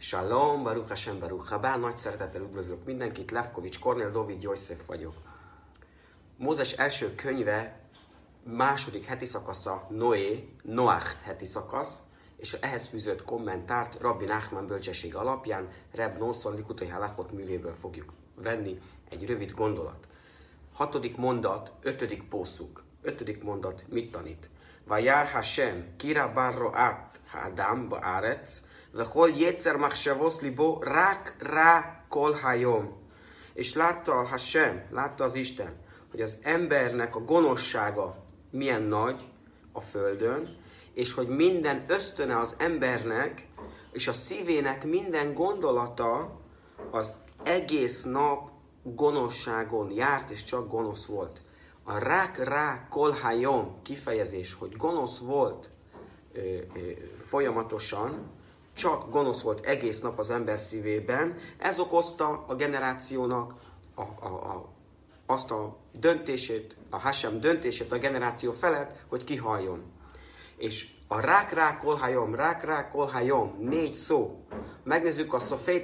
Shalom, Baruch Hashem, Baruch Habá, nagy szeretettel üdvözlök mindenkit, Levkovics Kornél, Dovid Gyojszef vagyok. Mózes első könyve, második heti szakasza Noach heti szakasz, és ehhez fűzött kommentárt Rabbi Nachman bölcsessége alapján Reb Nosson Likutai Halachot művéből fogjuk venni, egy rövid gondolat. 6. mondat, 5. pószuk. 5. mondat mit tanít? Vajár Hashem, kira barroat ha-adam ba'aretz, vechol yetzer machshavos libo rak ra kol hayom. És látta a Hashem, látta az Isten, hogy az embernek a gonoszsága milyen nagy a földön, és hogy minden ösztöne az embernek, és a szívének minden gondolata az egész nap gonoszságon járt, és csak gonosz volt. A rák rá kol hayom kifejezés, hogy gonosz volt folyamatosan, csak gonosz volt egész nap az ember szívében, ez okozta a generációnak azt a döntését, a Hashem döntését a generáció felett, hogy kihaljon. És a rák rá kol hayom, 4 szó. Megnézzük a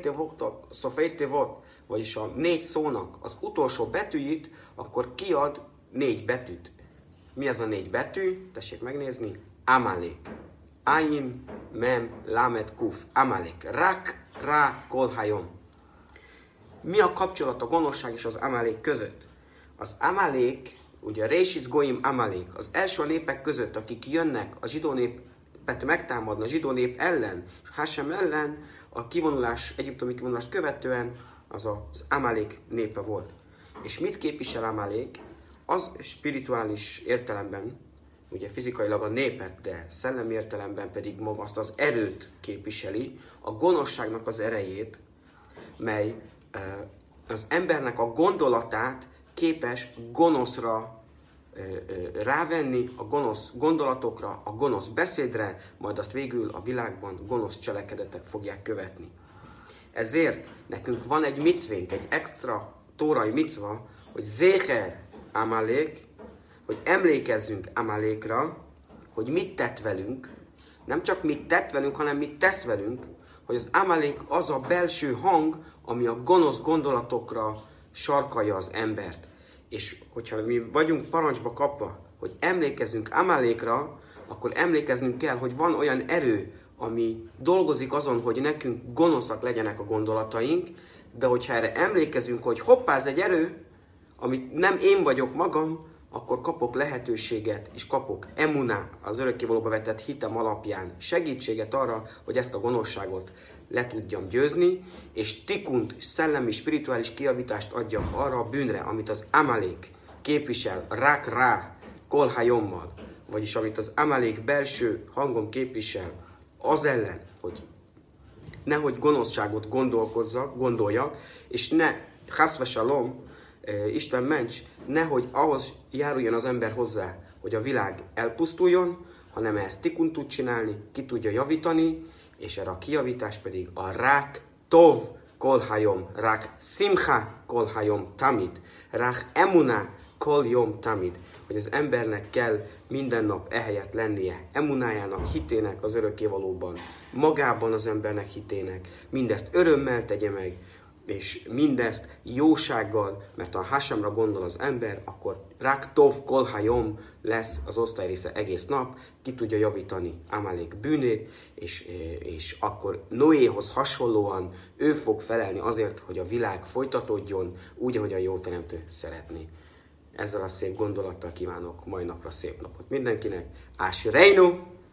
szofétevot, vagyis a 4 szónak az utolsó betűjét, akkor kiad 4 betűt. Mi ez a 4 betű? Tessék megnézni. Amalek. Ayin, mem, lamed, kuf. Amalek. Rak, rá, kol hayom. Mi a kapcsolat a gonoszság és az Amalek között? Az Amalek, ugye Résis Goim Amalek, az első népek között, akik jönnek a zsidó népet megtámadni, a zsidó nép ellen, és Hashem ellen, a egyiptomi kivonulást követően, az Amalek népe volt. És mit képvisel Amalek? Az spirituális értelemben, ugye fizikailag a népet, de szellemi értelemben pedig maga azt az erőt képviseli, a gonoszságnak az erejét, mely az embernek a gondolatát képes gonoszra rávenni, a gonosz gondolatokra, a gonosz beszédre, majd azt végül a világban gonosz cselekedetek fogják követni. Ezért nekünk van egy micvénk, egy extra tórai micva, hogy Zéher Amalek, hogy emlékezzünk Amalekra, hogy mit tett velünk, nem csak mit tett velünk, hanem mit tesz velünk, hogy az Amalek az a belső hang, ami a gonosz gondolatokra sarkalja az embert. És hogyha mi vagyunk parancsba kapva, hogy emlékezzünk Amalekra, akkor emlékeznünk kell, hogy van olyan erő, ami dolgozik azon, hogy nekünk gonoszak legyenek a gondolataink, de hogyha erre emlékezünk, hogy hoppá, ez egy erő, amit nem én vagyok magam, akkor kapok lehetőséget, és kapok emuná, az örökkévalóba vetett hitem alapján segítséget arra, hogy ezt a gonoszságot le tudjam győzni, és tikunt, szellemi, spirituális kijavítást adjam arra a bűnre, amit az Amalek képvisel, rák rá, kol hayommal, vagyis amit az Amalek belső hangon képvisel, az ellen, hogy nehogy gonoszságot gondoljak, és ne, chaszve shalom, Isten ments, nehogy ahhoz járuljon az ember hozzá, hogy a világ elpusztuljon, hanem ezt tikun tud csinálni, ki tudja javítani, és erre a kijavítás pedig a rák tov kol hayom, rák simcha kol hayom tamid, rák emuna kol yom tamid, hogy az embernek kell minden nap ehelyett lennie, emunájának, hitének az örökkévalóban, magában az embernek hitének, mindezt örömmel tegye meg, és mindezt jósággal, mert ha Hashemra gondol az ember, akkor Rak Tov Kol Hayom lesz az osztályrésze egész nap, ki tudja javítani Amalek bűnét, és akkor Noéhoz hasonlóan ő fog felelni azért, hogy a világ folytatódjon úgy, ahogy a jó teremtő szeretné. Ezzel a szép gondolattal kívánok mai napra szép napot mindenkinek. Ásreinu!